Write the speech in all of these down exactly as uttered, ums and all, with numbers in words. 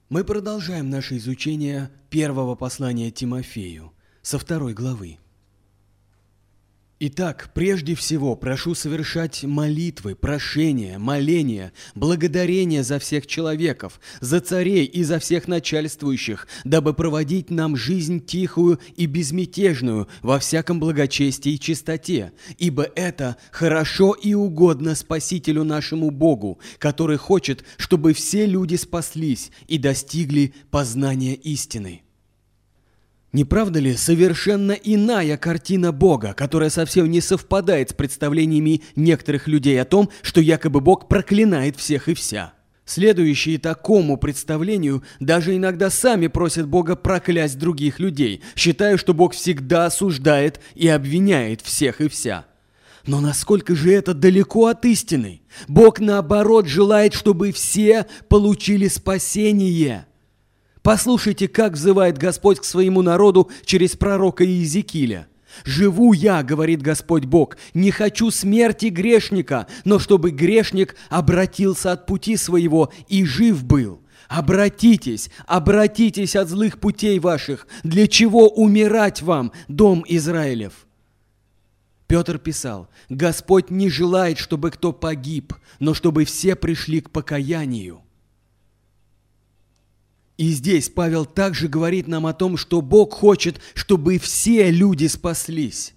Мы продолжаем наше изучение первого послания Тимофею со второй главы. Итак, прежде всего прошу совершать молитвы, прошения, моления, благодарения за всех человеков, за царей и за всех начальствующих, дабы проводить нам жизнь тихую и безмятежную во всяком благочестии и чистоте, ибо это хорошо и угодно Спасителю нашему Богу, который хочет, чтобы все люди спаслись и достигли познания истины. Не правда ли совершенно иная картина Бога, которая совсем не совпадает с представлениями некоторых людей о том, что якобы Бог проклинает всех и вся? Следующие такому представлению даже иногда сами просят Бога проклясть других людей, считая, что Бог всегда осуждает и обвиняет всех и вся. Но насколько же это далеко от истины? Бог, наоборот, желает, чтобы все получили спасение. Послушайте, как взывает Господь к своему народу через пророка Иезекииля. «Живу я, — говорит Господь Бог, — не хочу смерти грешника, но чтобы грешник обратился от пути своего и жив был. Обратитесь, обратитесь от злых путей ваших, для чего умирать вам, дом Израилев?» Петр писал: «Господь не желает, чтобы кто погиб, но чтобы все пришли к покаянию». И здесь Павел также говорит нам о том, что Бог хочет, чтобы все люди спаслись.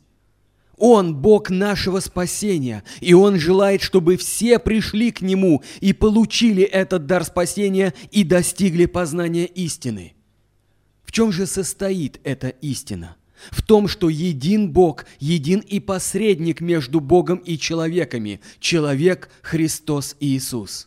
Он Бог нашего спасения, и Он желает, чтобы все пришли к Нему и получили этот дар спасения и достигли познания истины. В чем же состоит эта истина? В том, что един Бог, един и посредник между Богом и человеками, человек Христос Иисус.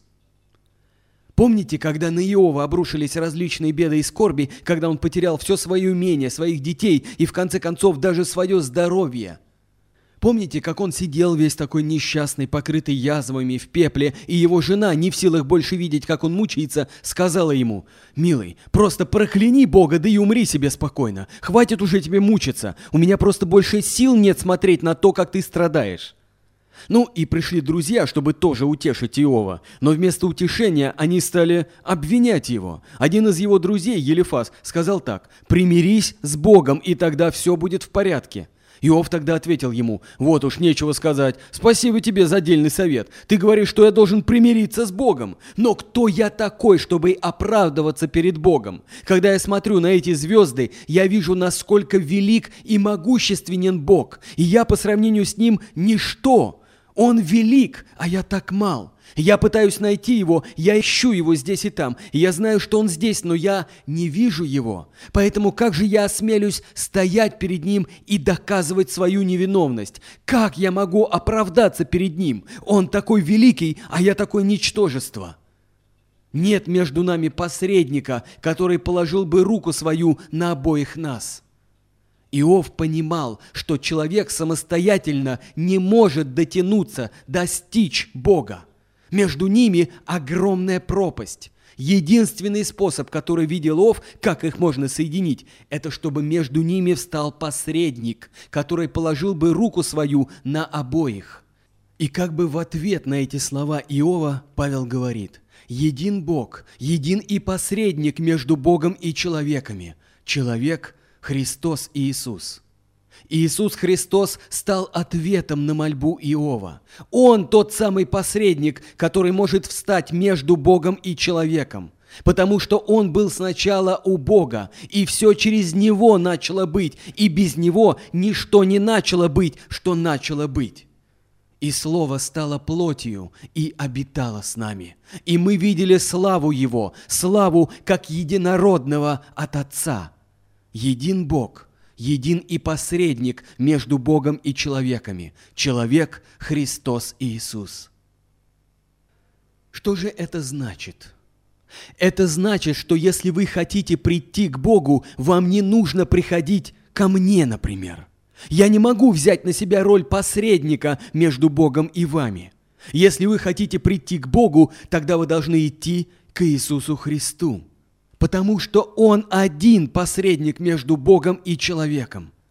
Помните, когда на Иова обрушились различные беды и скорби, когда он потерял все свое имение, своих детей и, в конце концов, даже свое здоровье? Помните, как он сидел весь такой несчастный, покрытый язвами в пепле, и его жена, не в силах больше видеть, как он мучается, сказала ему: «Милый, просто прокляни Бога, да и умри себе спокойно. Хватит уже тебе мучиться. У меня просто больше сил нет смотреть на то, как ты страдаешь». Ну и пришли друзья, чтобы тоже утешить Иова, но вместо утешения они стали обвинять его. Один из его друзей, Елифаз, сказал так: «Примирись с Богом, и тогда все будет в порядке». Иов тогда ответил ему: «Вот уж нечего сказать, спасибо тебе за дельный совет. Ты говоришь, что я должен примириться с Богом. Но кто я такой, чтобы оправдываться перед Богом? Когда я смотрю на эти звезды, я вижу, насколько велик и могущественен Бог, и я по сравнению с Ним ничто. Он велик, а я так мал. Я пытаюсь найти его, я ищу его здесь и там. И я знаю, что он здесь, но я не вижу его. Поэтому как же я осмелюсь стоять перед ним и доказывать свою невиновность? Как я могу оправдаться перед ним? Он такой великий, а я такое ничтожество. Нет между нами посредника, который положил бы руку свою на обоих нас». Иов понимал, что человек самостоятельно не может дотянуться, достичь Бога. Между ними огромная пропасть. Единственный способ, который видел Иов, как их можно соединить, это чтобы между ними встал посредник, который положил бы руку свою на обоих. И как бы в ответ на эти слова Иова Павел говорит: «Един Бог, един и посредник между Богом и человеками, человек – Христос Иисус». Иисус Христос стал ответом на мольбу Иова. Он тот самый посредник, который может встать между Богом и человеком, потому что Он был сначала у Бога, и все через Него начало быть, и без Него ничто не начало быть, что начало быть. И Слово стало плотью и обитало с нами. И мы видели славу Его, славу как единородного от Отца. Един Бог, един и посредник между Богом и человеками, человек Христос Иисус. Что же это значит? Это значит, что если вы хотите прийти к Богу, вам не нужно приходить ко мне, например. Я не могу взять на себя роль посредника между Богом и вами. Если вы хотите прийти к Богу, тогда вы должны идти к Иисусу Христу, потому что Он один посредник между Богом и человеком.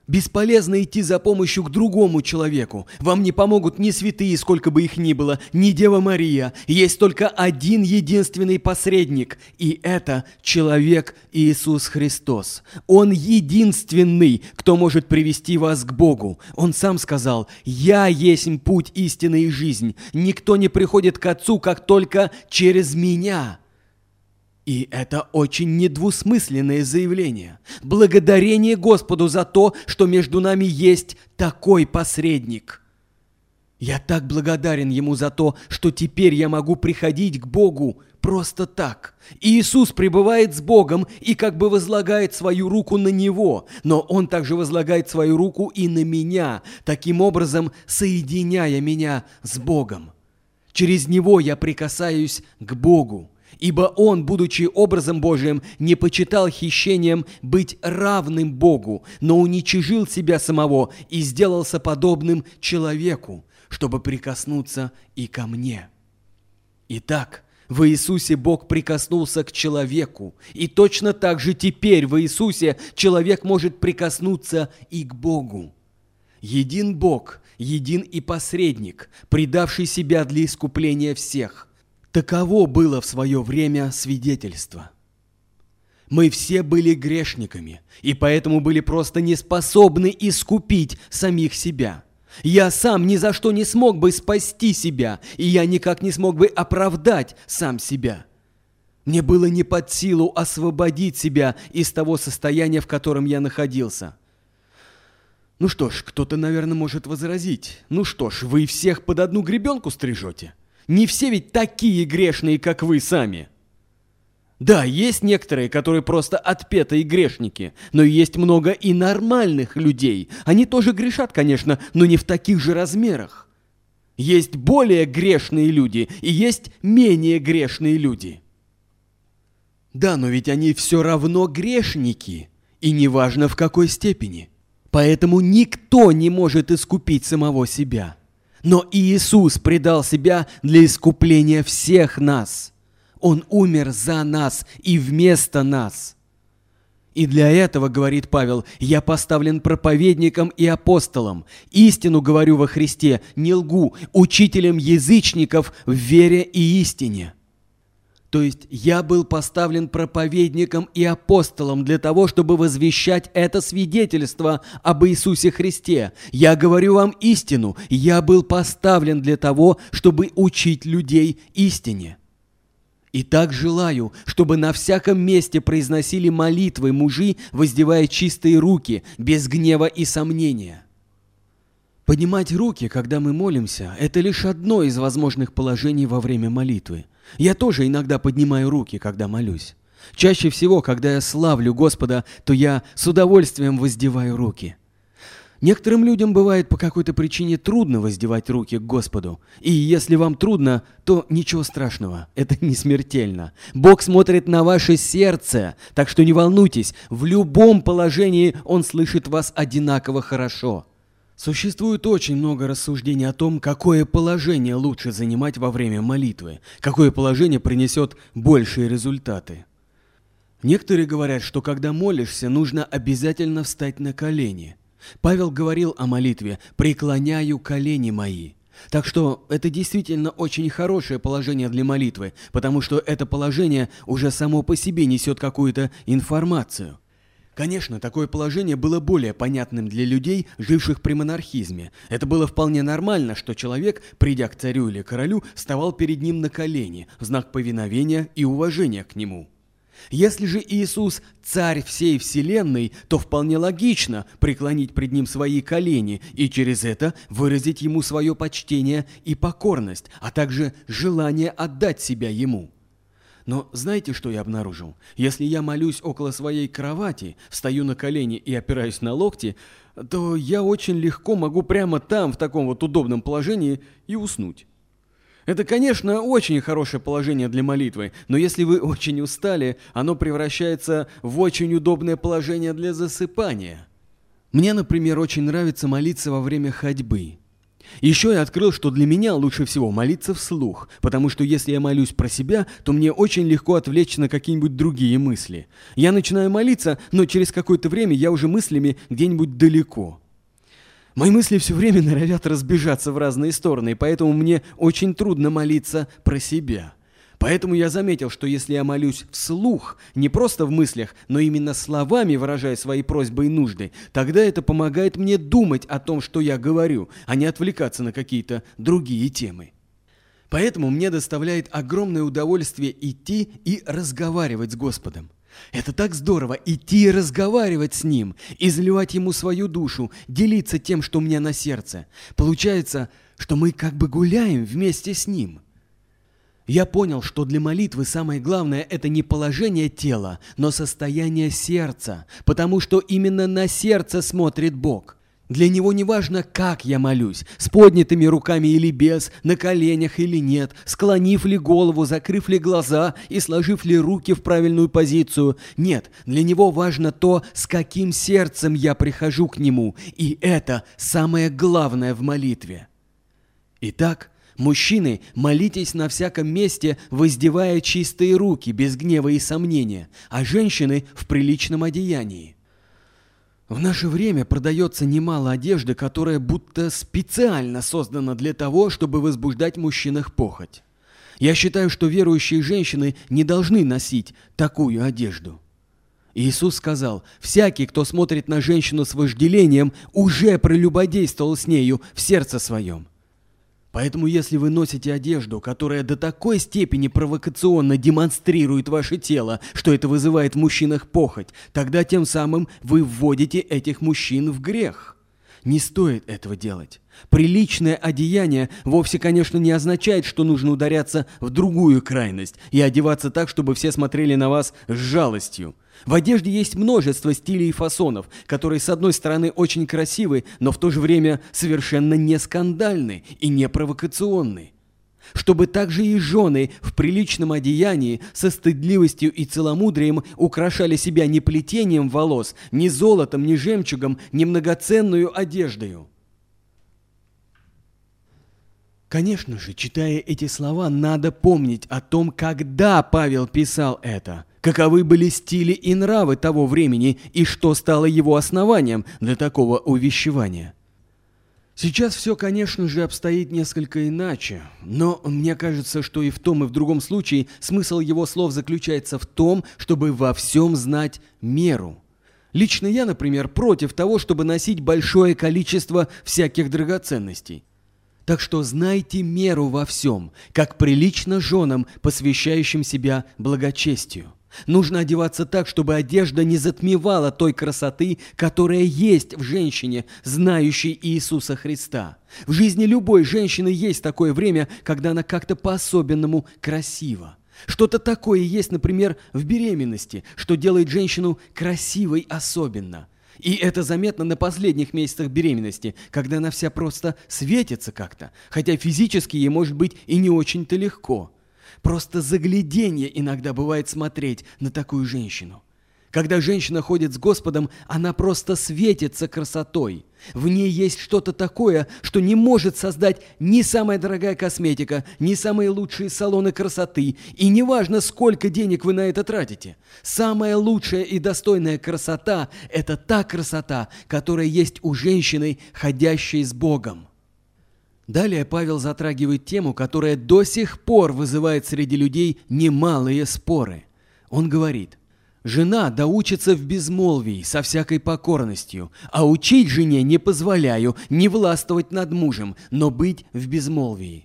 Бесполезно идти за помощью к другому человеку. Вам не помогут ни святые, сколько бы их ни было, ни Дева Мария. Есть только один единственный посредник, и это человек Иисус Христос. Он единственный, кто может привести вас к Богу. Он сам сказал: «Я есть путь, истина и жизнь. Никто не приходит к Отцу, как только через Меня». И это очень недвусмысленное заявление. Благодарение Господу за то, что между нами есть такой посредник. Я так благодарен Ему за то, что теперь я могу приходить к Богу просто так. Иисус пребывает с Богом и как бы возлагает свою руку на Него, но Он также возлагает свою руку и на меня, таким образом соединяя меня с Богом. Через Него я прикасаюсь к Богу. Ибо Он, будучи образом Божиим, не почитал хищением быть равным Богу, но уничижил себя самого и сделался подобным человеку, чтобы прикоснуться и ко мне. Итак, в Иисусе Бог прикоснулся к человеку, и точно так же теперь в Иисусе человек может прикоснуться и к Богу. Един Бог, един и посредник, предавший себя для искупления всех. Таково было в свое время свидетельство. Мы все были грешниками, и поэтому были просто не способны искупить самих себя. Я сам ни за что не смог бы спасти себя, и я никак не смог бы оправдать сам себя. Мне было не под силу освободить себя из того состояния, в котором я находился. Ну что ж, кто-то, наверное, может возразить. Ну что ж, вы всех под одну гребенку стрижете? Не все ведь такие грешные, как вы сами. Да, есть некоторые, которые просто отпетые грешники, но есть много и нормальных людей. Они тоже грешат, конечно, но не в таких же размерах. Есть более грешные люди и есть менее грешные люди. Да, но ведь они все равно грешники, и неважно в какой степени. Поэтому никто не может искупить самого себя. Но Иисус предал себя для искупления всех нас. Он умер за нас и вместо нас. И для этого, говорит Павел, я поставлен проповедником и апостолом. Истину говорю во Христе, не лгу, учителем язычников в вере и истине. То есть я был поставлен проповедником и апостолом для того, чтобы возвещать это свидетельство об Иисусе Христе. Я говорю вам истину, я был поставлен для того, чтобы учить людей истине. И так желаю, чтобы на всяком месте произносили молитвы мужи, воздевая чистые руки, без гнева и сомнения. Поднимать руки, когда мы молимся, это лишь одно из возможных положений во время молитвы. Я тоже иногда поднимаю руки, когда молюсь. Чаще всего, когда я славлю Господа, то я с удовольствием воздеваю руки. Некоторым людям бывает по какой-то причине трудно воздевать руки к Господу. И если вам трудно, то ничего страшного, это не смертельно. Бог смотрит на ваше сердце, так что не волнуйтесь, в любом положении Он слышит вас одинаково хорошо. Существует очень много рассуждений о том, какое положение лучше занимать во время молитвы, какое положение принесет большие результаты. Некоторые говорят, что когда молишься, нужно обязательно встать на колени. Павел говорил о молитве «преклоняю колени мои». Так что это действительно очень хорошее положение для молитвы, потому что это положение уже само по себе несет какую-то информацию. Конечно, такое положение было более понятным для людей, живших при монархизме. Это было вполне нормально, что человек, придя к царю или королю, вставал перед ним на колени, в знак повиновения и уважения к нему. Если же Иисус – царь всей вселенной, то вполне логично преклонить пред Ним свои колени и через это выразить Ему свое почтение и покорность, а также желание отдать себя Ему. Но знаете, что я обнаружил? Если я молюсь около своей кровати, встаю на колени и опираюсь на локти, то я очень легко могу прямо там, в таком вот удобном положении, и уснуть. Это, конечно, очень хорошее положение для молитвы, но если вы очень устали, оно превращается в очень удобное положение для засыпания. Мне, например, очень нравится молиться во время ходьбы. Еще я открыл, что для меня лучше всего молиться вслух, потому что если я молюсь про себя, то мне очень легко отвлечься на какие-нибудь другие мысли. Я начинаю молиться, но через какое-то время я уже мыслями где-нибудь далеко. Мои мысли все время норовят разбежаться в разные стороны, и поэтому мне очень трудно молиться про себя. Поэтому я заметил, что если я молюсь вслух, не просто в мыслях, но именно словами выражая свои просьбы и нужды, тогда это помогает мне думать о том, что я говорю, а не отвлекаться на какие-то другие темы. Поэтому мне доставляет огромное удовольствие идти и разговаривать с Господом. Это так здорово – идти и разговаривать с Ним, изливать Ему свою душу, делиться тем, что у меня на сердце. Получается, что мы как бы гуляем вместе с Ним. Я понял, что для молитвы самое главное – это не положение тела, но состояние сердца, потому что именно на сердце смотрит Бог. Для Него не важно, как я молюсь, с поднятыми руками или без, на коленях или нет, склонив ли голову, закрыв ли глаза и сложив ли руки в правильную позицию. Нет, для Него важно то, с каким сердцем я прихожу к Нему, и это самое главное в молитве. Итак, мужчины, молитесь на всяком месте, воздевая чистые руки, без гнева и сомнения, а женщины в приличном одеянии. В наше время продается немало одежды, которая будто специально создана для того, чтобы возбуждать в мужчинах похоть. Я считаю, что верующие женщины не должны носить такую одежду. Иисус сказал: «Всякий, кто смотрит на женщину с вожделением, уже прелюбодействовал с нею в сердце своем». Поэтому если вы носите одежду, которая до такой степени провокационно демонстрирует ваше тело, что это вызывает в мужчинах похоть, тогда тем самым вы вводите этих мужчин в грех. Не стоит этого делать. Приличное одеяние вовсе, конечно, не означает, что нужно ударяться в другую крайность и одеваться так, чтобы все смотрели на вас с жалостью. В одежде есть множество стилей и фасонов, которые, с одной стороны, очень красивы, но в то же время совершенно не скандальны и не провокационны. Чтобы также и жены в приличном одеянии со стыдливостью и целомудрием украшали себя не плетением волос, не золотом, не жемчугом, не многоценную одеждою. Конечно же, читая эти слова, надо помнить о том, когда Павел писал это, каковы были стили и нравы того времени и что стало его основанием для такого увещевания. Сейчас все, конечно же, обстоит несколько иначе, но мне кажется, что и в том, и в другом случае смысл его слов заключается в том, чтобы во всем знать меру. Лично я, например, против того, чтобы носить большое количество всяких драгоценностей. Так что знайте меру во всем, как прилично женам, посвящающим себя благочестию. Нужно одеваться так, чтобы одежда не затмевала той красоты, которая есть в женщине, знающей Иисуса Христа. В жизни любой женщины есть такое время, когда она как-то по-особенному красива. Что-то такое есть, например, в беременности, что делает женщину красивой особенно. И это заметно на последних месяцах беременности, когда она вся просто светится как-то, хотя физически ей может быть и не очень-то легко. Просто загляденье иногда бывает смотреть на такую женщину. Когда женщина ходит с Господом, она просто светится красотой. В ней есть что-то такое, что не может создать ни самая дорогая косметика, ни самые лучшие салоны красоты, и неважно, сколько денег вы на это тратите. Самая лучшая и достойная красота – это та красота, которая есть у женщины, ходящей с Богом. Далее Павел затрагивает тему, которая до сих пор вызывает среди людей немалые споры. Он говорит: «Жена да учится в безмолвии, со всякой покорностью, а учить жене не позволяю, не властвовать над мужем, но быть в безмолвии».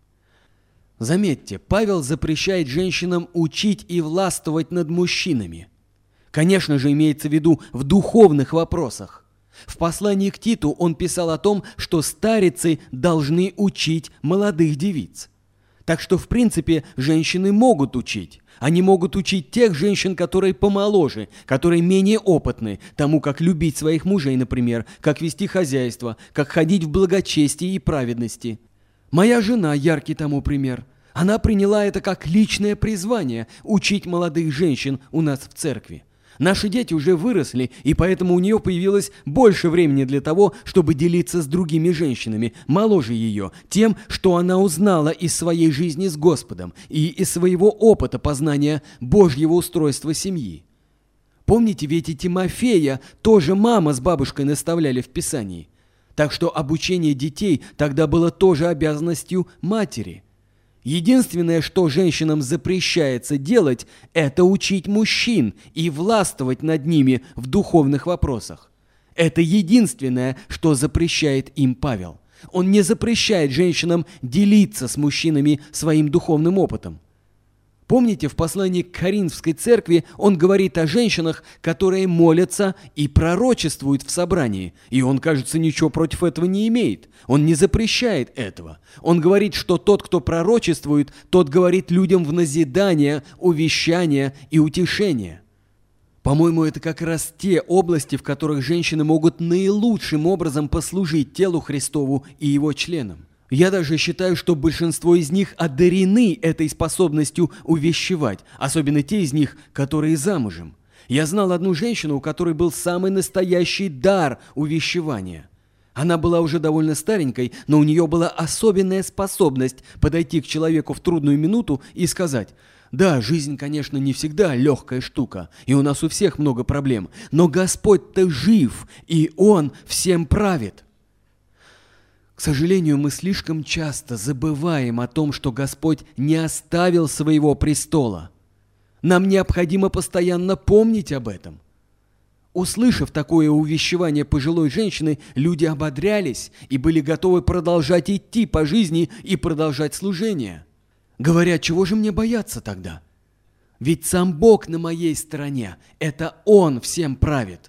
Заметьте, Павел запрещает женщинам учить и властвовать над мужчинами. Конечно же, имеется в виду в духовных вопросах. В послании к Титу он писал о том, что старицы должны учить молодых девиц. Так что, в принципе, женщины могут учить. Они могут учить тех женщин, которые помоложе, которые менее опытны, тому, как любить своих мужей, например, как вести хозяйство, как ходить в благочестии и праведности. Моя жена – яркий тому пример. Она приняла это как личное призвание – учить молодых женщин у нас в церкви. Наши дети уже выросли, и поэтому у нее появилось больше времени для того, чтобы делиться с другими женщинами, моложе ее, тем, что она узнала из своей жизни с Господом и из своего опыта познания Божьего устройства семьи. Помните, ведь и Тимофея тоже мама с бабушкой наставляли в Писании. Так что обучение детей тогда было тоже обязанностью матери. Единственное, что женщинам запрещается делать, это учить мужчин и властвовать над ними в духовных вопросах. Это единственное, что запрещает им Павел. Он не запрещает женщинам делиться с мужчинами своим духовным опытом. Помните, в послании к Коринфской церкви он говорит о женщинах, которые молятся и пророчествуют в собрании. И он, кажется, ничего против этого не имеет. Он не запрещает этого. Он говорит, что тот, кто пророчествует, тот говорит людям в назидание, увещание и утешение. По-моему, это как раз те области, в которых женщины могут наилучшим образом послужить телу Христову и его членам. Я даже считаю, что большинство из них одарены этой способностью увещевать, особенно те из них, которые замужем. Я знал одну женщину, у которой был самый настоящий дар увещевания. Она была уже довольно старенькой, но у нее была особенная способность подойти к человеку в трудную минуту и сказать: «Да, жизнь, конечно, не всегда легкая штука, и у нас у всех много проблем, но Господь-то жив, и Он всем правит». К сожалению, мы слишком часто забываем о том, что Господь не оставил своего престола. Нам необходимо постоянно помнить об этом. Услышав такое увещевание пожилой женщины, люди ободрялись и были готовы продолжать идти по жизни и продолжать служение. Говоря: чего же мне бояться тогда? Ведь сам Бог на моей стороне, это Он всем правит.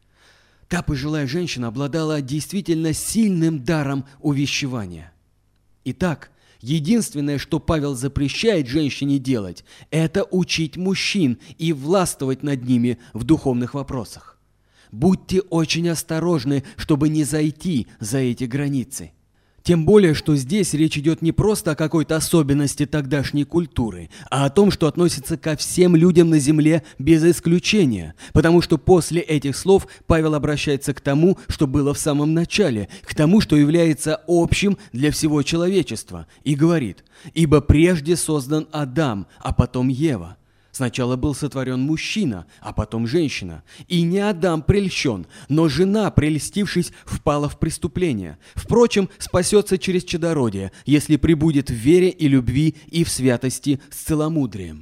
Та пожилая женщина обладала действительно сильным даром увещевания. Итак, единственное, что Павел запрещает женщине делать, это учить мужчин и властвовать над ними в духовных вопросах. Будьте очень осторожны, чтобы не зайти за эти границы. Тем более, что здесь речь идет не просто о какой-то особенности тогдашней культуры, а о том, что относится ко всем людям на земле без исключения, потому что после этих слов Павел обращается к тому, что было в самом начале, к тому, что является общим для всего человечества, и говорит: «Ибо прежде создан Адам, а потом Ева». Сначала был сотворен мужчина, а потом женщина. И не Адам прельщен, но жена, прельстившись, впала в преступление. Впрочем, спасется через чадородие, если пребудет в вере и любви и в святости с целомудрием.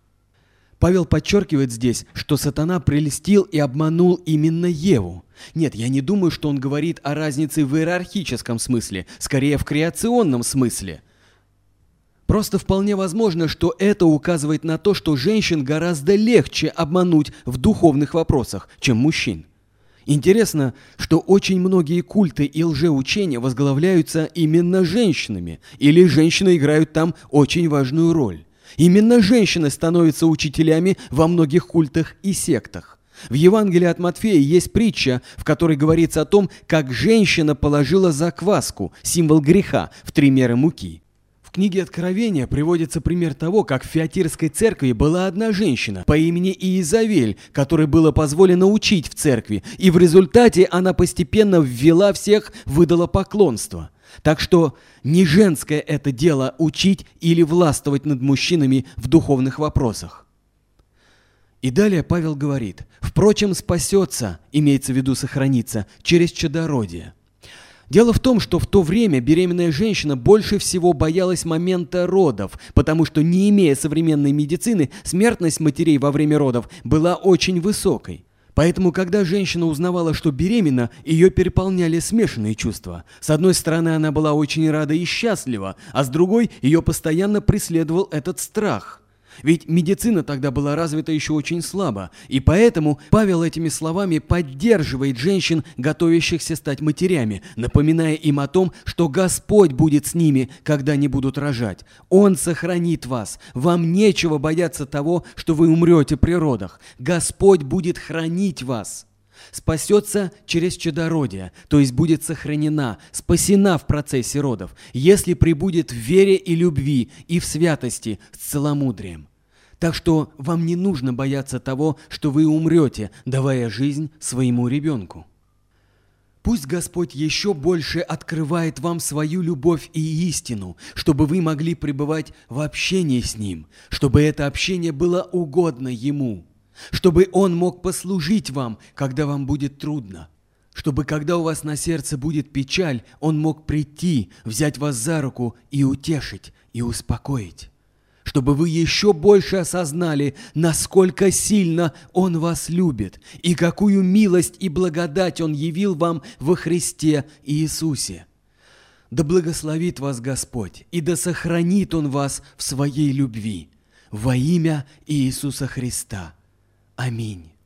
Павел подчеркивает здесь, что сатана прельстил и обманул именно Еву. Нет, я не думаю, что он говорит о разнице в иерархическом смысле, скорее в креационном смысле. Просто вполне возможно, что это указывает на то, что женщин гораздо легче обмануть в духовных вопросах, чем мужчин. Интересно, что очень многие культы и лжеучения возглавляются именно женщинами, или женщины играют там очень важную роль. Именно женщины становятся учителями во многих культах и сектах. В Евангелии от Матфея есть притча, в которой говорится о том, как женщина положила закваску, символ греха, в три меры муки. В книге Откровения приводится пример того, как в Фиатирской церкви была одна женщина по имени Иезавель, которой было позволено учить в церкви, и в результате она постепенно ввела всех в идолопоклонство. Так что не женское это дело учить или властвовать над мужчинами в духовных вопросах. И далее Павел говорит: «Впрочем, спасется, имеется в виду сохранится, через чадородие». Дело в том, что в то время беременная женщина больше всего боялась момента родов, потому что, не имея современной медицины, смертность матерей во время родов была очень высокой. Поэтому, когда женщина узнавала, что беременна, ее переполняли смешанные чувства. С одной стороны, она была очень рада и счастлива, а с другой, ее постоянно преследовал этот страх. Ведь медицина тогда была развита еще очень слабо, и поэтому Павел этими словами поддерживает женщин, готовящихся стать матерями, напоминая им о том, что Господь будет с ними, когда они будут рожать. Он сохранит вас. Вам нечего бояться того, что вы умрете при родах. Господь будет хранить вас. Спасется через чадородие, то есть будет сохранена, спасена в процессе родов, если пребудет в вере и любви и в святости с целомудрием. Так что вам не нужно бояться того, что вы умрете, давая жизнь своему ребенку. Пусть Господь еще больше открывает вам свою любовь и истину, чтобы вы могли пребывать в общении с Ним, чтобы это общение было угодно Ему, чтобы Он мог послужить вам, когда вам будет трудно, чтобы когда у вас на сердце будет печаль, Он мог прийти, взять вас за руку и утешить, и успокоить. Чтобы вы еще больше осознали, насколько сильно Он вас любит и какую милость и благодать Он явил вам во Христе Иисусе. Да благословит вас Господь, и да сохранит Он вас в Своей любви. Во имя Иисуса Христа. Аминь.